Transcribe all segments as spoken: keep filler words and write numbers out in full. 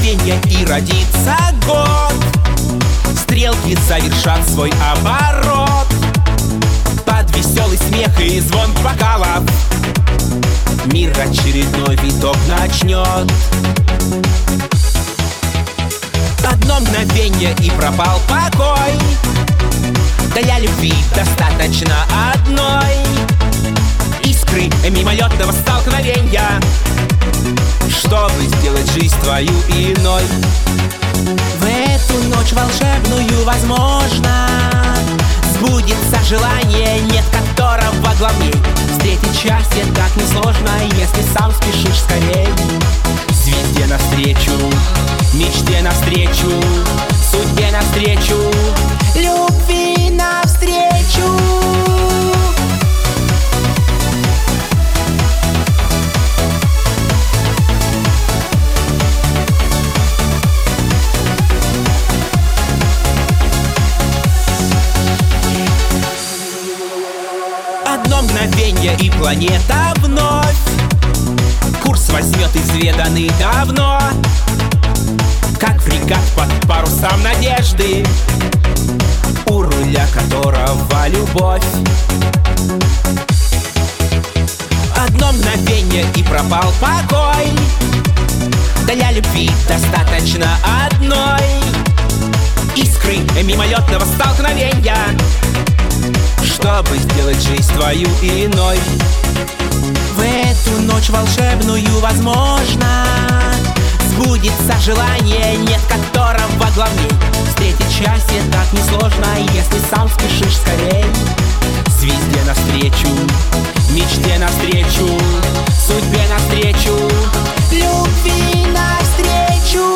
мгновенье и родится год. Стрелки завершат свой оборот. Под веселый смех и звон бокалов мир очередной виток начнет. Одно мгновенье и пропал покой. Для любви достаточно одной искры мимолетного столкновения, чтобы сделать жизнь твою иной. В эту ночь волшебную, возможно, сбудется желание, нет которого главней. Встретить счастье так несложно, если сам спешишь скорей. Звезде навстречу, мечте навстречу, судьбе навстречу, любви навстречу. Одно мгновенье и планета вновь курс возьмет изведанный давно, как фрегат под парусом надежды, у руля которого любовь. Одно мгновенье и пропал покой. Для любви достаточно одной искры мимолетного столкновения, чтобы сделать жизнь твою иной. В эту ночь волшебную, возможно, сбудется желание, нет которого главней. Встретить счастье так несложно, если сам спешишь скорей. Звезде навстречу, мечте навстречу, судьбе навстречу, любви навстречу.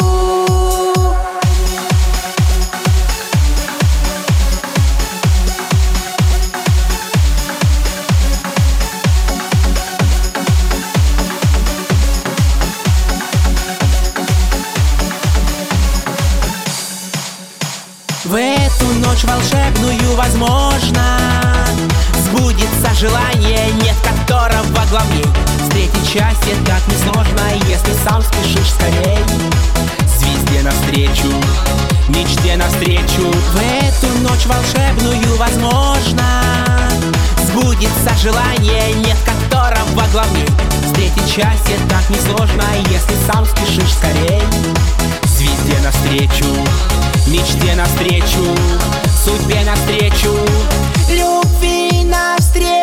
В эту ночь волшебную, возможно, сбудется желание, нет которого главней. Встретить счастье так несложно, если сам спешишь скорей. Звезде навстречу, мечте навстречу. В эту ночь волшебную, возможно, сбудется желание, нет которого главней. Встретить счастье так несложно, если сам спешишь скорей. Звезде навстречу, мечте навстречу, судьбе навстречу, любви навстречу.